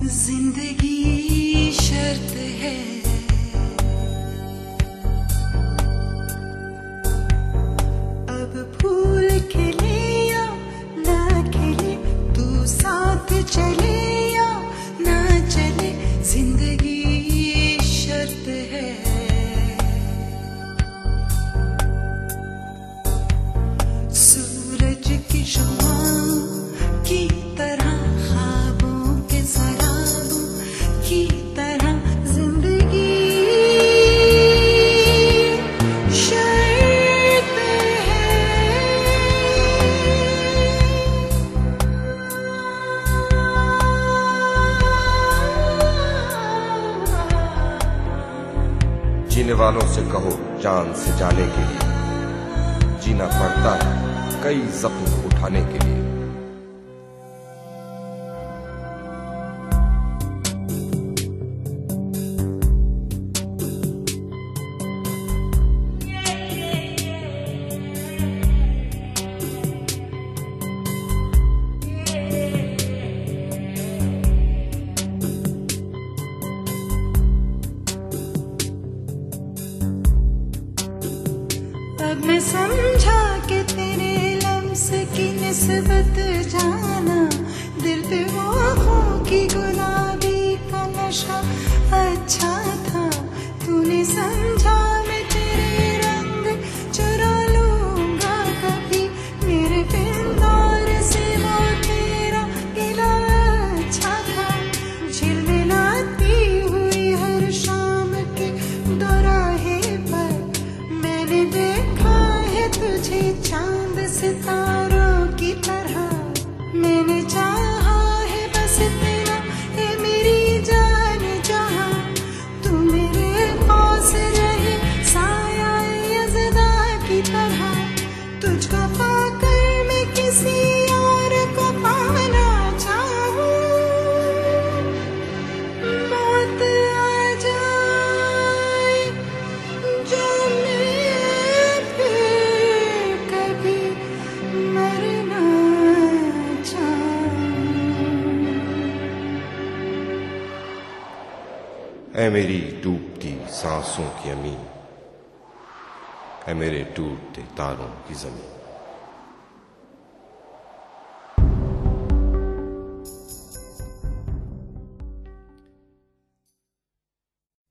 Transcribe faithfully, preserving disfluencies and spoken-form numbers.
जिंदगी शर्त है, अब फूल खिले या ना खिले, तू साथ चले या ना चले, जिंदगी शर्त है। सूरज की शुमाओं की तरह, ख्वाबों के सराबों की तरह, जिंदगी शर्त है। जीने वालों से कहो जान से जाने के लिए, जीना पड़ता है कई जख्म उठाने के लिए। अब मैं समझा कि तेरे लम्स की निस्बत जाना, दिल पे वो हो कि गुलाबी का नशा अच्छा था। तूने समझा मैं तेरे रंग चुरा लूंगा कभी, मेरे पिंदार से वो तेरा गिला अच्छा था। झिलमिलाती हुई हर शाम के दोराहे पर मैंने देखा है तुझे चांद सितारों की तरह। मैंने चाहा है बस तेरा है मेरी जान जहां, तू मेरे पास रहे साया यज़दा की तरह। तुझको पाकर मैं किसी और को पाना चाहूं, मौत आ जाए जो मैं फिर कभी मरना चाहूं। ऐ मेरी डूबती सांसों की अमी, ऐ मेरे टूटते तारों की जमीन।